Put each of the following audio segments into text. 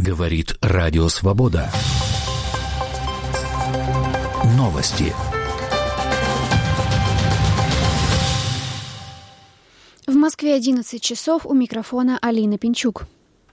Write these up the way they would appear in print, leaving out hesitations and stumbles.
Говорит Радио Свобода. Новости. В Москве 11 часов, у микрофона Алина Пинчук.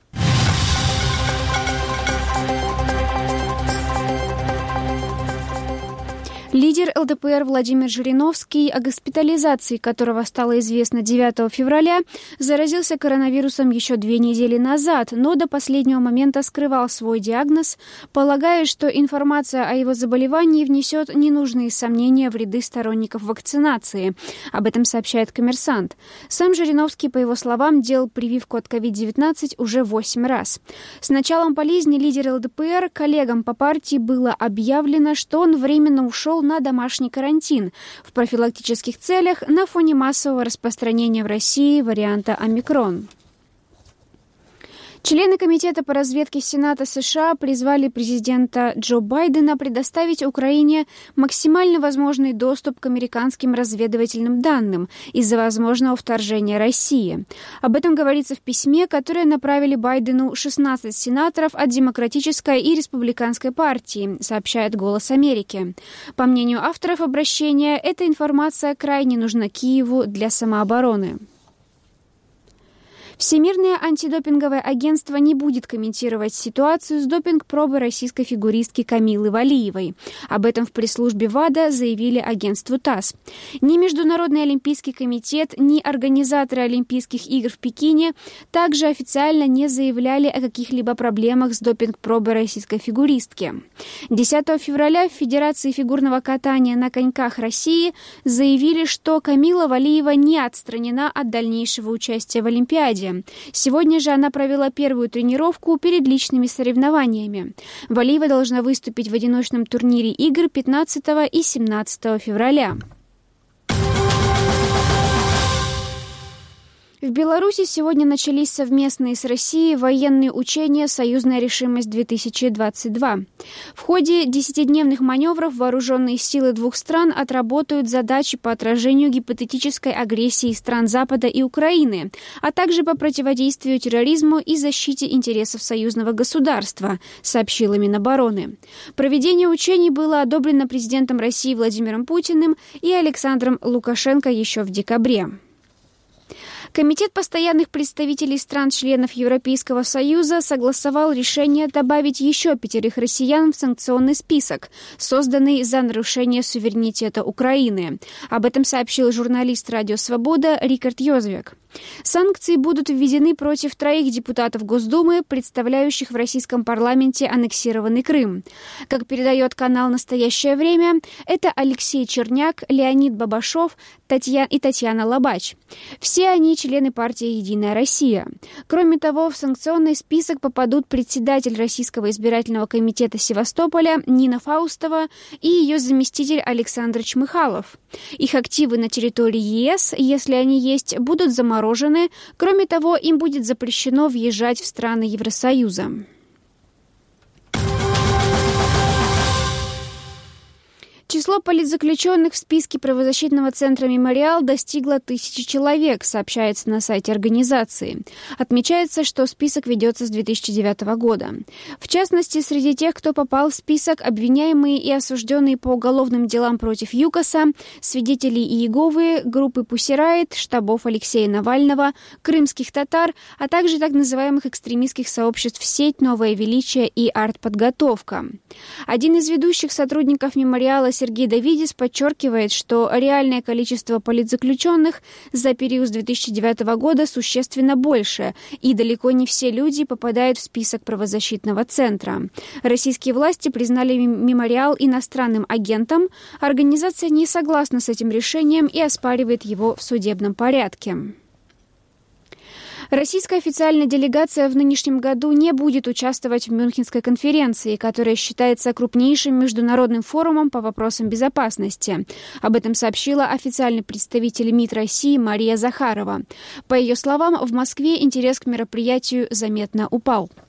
Лидер ЛДПР Владимир Жириновский, о госпитализации которого стало известно 9 февраля, заразился коронавирусом еще 2 недели назад, но до последнего момента скрывал свой диагноз, полагая, что информация о его заболевании внесет ненужные сомнения в ряды сторонников вакцинации. Об этом сообщает «Коммерсант». Сам Жириновский, по его словам, делал прививку от COVID-19 уже 8 раз. С началом болезни лидера ЛДПР коллегам по партии было объявлено, что он временно ушел на домашний карантин в профилактических целях на фоне массового распространения в России варианта омикрон. Члены Комитета по разведке Сената США призвали президента Джо Байдена предоставить Украине максимально возможный доступ к американским разведывательным данным из-за возможного вторжения России. Об этом говорится в письме, которое направили Байдену 16 сенаторов от Демократической и Республиканской партии, сообщает «Голос Америки». По мнению авторов обращения, эта информация крайне нужна Киеву для самообороны. Всемирное антидопинговое агентство не будет комментировать ситуацию с допинг-пробой российской фигуристки Камилы Валиевой. Об этом в пресс-службе ВАДА заявили агентству ТАСС. Ни Международный олимпийский комитет, ни организаторы Олимпийских игр в Пекине также официально не заявляли о каких-либо проблемах с допинг-пробой российской фигуристки. 10 февраля в Федерации фигурного катания на коньках России заявили, что Камила Валиева не отстранена от дальнейшего участия в Олимпиаде. Сегодня же она провела первую тренировку перед личными соревнованиями. Валиева должна выступить в одиночном турнире игр 15 и 17 февраля. В Беларуси сегодня начались совместные с Россией военные учения «Союзная решимость-2022». В ходе 10-дневных маневров вооруженные силы двух стран отработают задачи по отражению гипотетической агрессии стран Запада и Украины, а также по противодействию терроризму и защите интересов союзного государства, сообщила Минобороны. Проведение учений было одобрено президентом России Владимиром Путиным и Александром Лукашенко еще в декабре. Комитет постоянных представителей стран-членов Европейского Союза согласовал решение добавить еще 5 россиян в санкционный список, созданный за нарушение суверенитета Украины. Об этом сообщил журналист «Радио Свобода» Рикард Йозвек. Санкции будут введены против 3 депутатов Госдумы, представляющих в российском парламенте аннексированный Крым. Как передает канал «Настоящее время», это Алексей Черняк, Леонид Бабашов и Татьяна Лобач. Все они члены партии «Единая Россия». Кроме того, в санкционный список попадут председатель Российского избирательного комитета Севастополя Нина Фаустова и ее заместитель Александр Чмыхалов. Их активы на территории ЕС, если они есть, будут заморожены. Кроме того, им будет запрещено въезжать в страны Евросоюза. Число политзаключенных в списке правозащитного центра «Мемориал» достигло 1000 человек, сообщается на сайте организации. Отмечается, что список ведется с 2009 года. В частности, среди тех, кто попал в список, обвиняемые и осужденные по уголовным делам против ЮКОСа, свидетели Иеговы, группы Pussy Riot, штабов Алексея Навального, крымских татар, а также так называемых экстремистских сообществ «Сеть», «Новое величие» и «Артподготовка». Один из ведущих сотрудников «Мемориала» Сергей Давидис подчеркивает, что реальное количество политзаключенных за период с 2009 года существенно больше, и далеко не все люди попадают в список правозащитного центра. Российские власти признали «Мемориал» иностранным агентом. Организация не согласна с этим решением и оспаривает его в судебном порядке. Российская официальная делегация в нынешнем году не будет участвовать в Мюнхенской конференции, которая считается крупнейшим международным форумом по вопросам безопасности. Об этом сообщила официальный представитель МИД России Мария Захарова. По ее словам, в Москве интерес к мероприятию заметно упал.